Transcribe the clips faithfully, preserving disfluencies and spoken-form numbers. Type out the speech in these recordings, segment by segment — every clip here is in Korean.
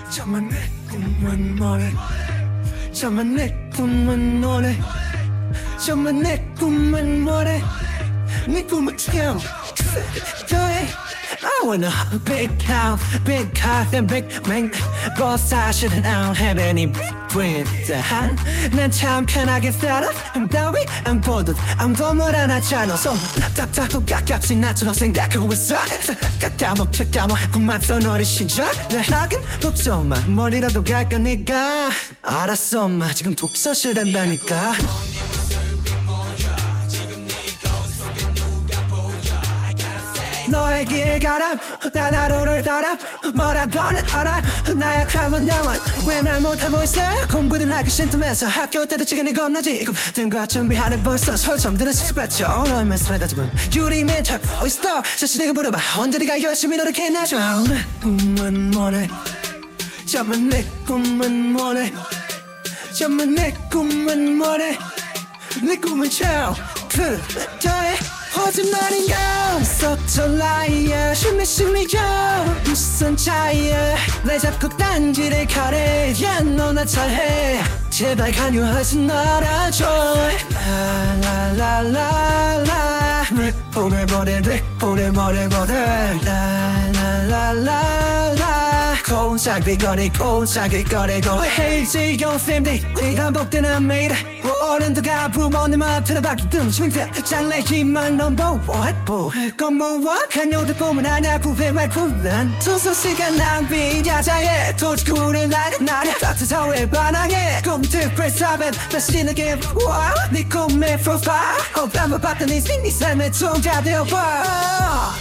저만 내 꿈은 뭐래 저만 내 꿈은 뭐래 저만 내 꿈은 뭐래 네 꿈을 채워 더해 I want a big house, big car, and big ring But 사실은 I don't have any with 난 참 편하게 살아 I'm down I'm bored 아무도 뭘 안 하잖아 손 딱딱도 가깝지 나처럼 생각하고 있어 까까먹 까까먹 꿈만 써 너를 시작 내 하긴 독서마 머리라도 갈 거니까 알았어 엄마 지금 독서실 한다니까 너의 길 가라 난 하루를 따라 뭐라고는 알아 나약하면 영원 왜 말 못하고 있어 공부를 하기 싫다면서 학교 때도 시간이 겁나지 등과 준비하는 벌써 서울 처음 듣는 시집봤죠 너의 말씀에 다짐은 유리맨 찾고 있어 자신에게 물어봐 언제 네가 열심히 노력했나죠 내 꿈은 뭐래 저만 내 꿈은 뭐래 저만 내 꿈은 뭐래 내 꿈은 채워 그 더해 거짓말인가 Such a liar 심리 심리야 무슨 차이야 내 자꾸 딴지를 가래 야 너나 잘해 제발 간유하지 말아줘 라라라라라 왜 보내 보내 왜 보내 보내 보내 라라라라라 고작이 거리 고작이 거리 고 헤이지 요쌤들 이 반복되는 매일 어른들과 부모님 앞에는 바뀌던 중대 장래희망 넘버 원 건모와 간요들 보면 하냐고 왜말 불난 투소시간 낭비 야자에 도지구를 나는 나를 따뜻하게 반항해 꿈틀 프레스하면 다시 느게 와 네 꿈의 프로파일 호감을 받던 인생 네 삶의 총자 되어봐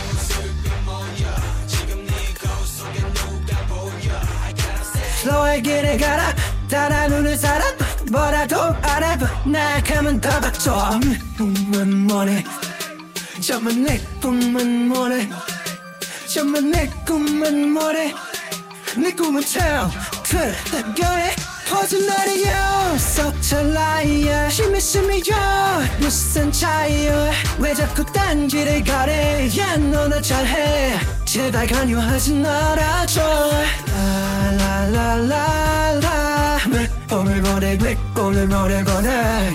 너의 길을 가라 따라 눈을 사람 뭐라도 알아봐 나약하면 더 박쳐 꿈은 뭐래 저만 내 꿈은 뭐래 저만 내 꿈은 뭐래 내 꿈은 채워 그거에 거짓말이야 Such a liar 심히 심히야 무슨 차이야 왜 자꾸 딴지를 가래 야 너나 잘해 제발 간유하지 말아줘 라라라라라 왜 꿈을 보내 왜 꿈을 보내 보내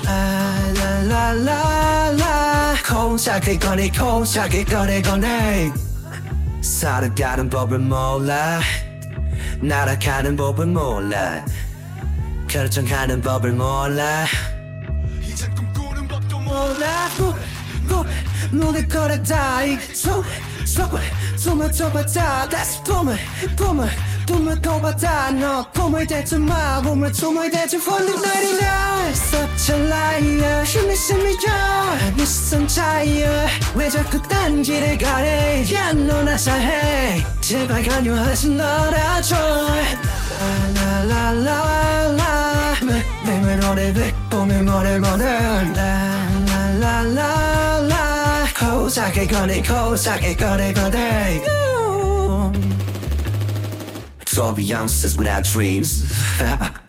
라라라라라 고작이 꺼내 고작이 꺼내 꺼내 살아가는 법을 몰라 날아가는 법을 몰라 결정하는 법을 몰라 이제 꿈꾸는 법도 몰라 눈을 걸었다 이속 속을 숨을 좁았다 다시 꿈을 꿈을 꿈을 꿔봤다 너 꿈을 대지 마 꿈을 꿈을 대지 홀린 날이나 Such a liar 심리 심리야 무슨 차이야 왜 자꾸 딴지를 가래 야 너나 잘해 제발 간유하지 말아줘 라라라라라 매매 노래 왜 봄에 뭐래 뭐래 라라라라라 고작에 꺼내 고작에 꺼내 꺼내 twelve youngsters without dreams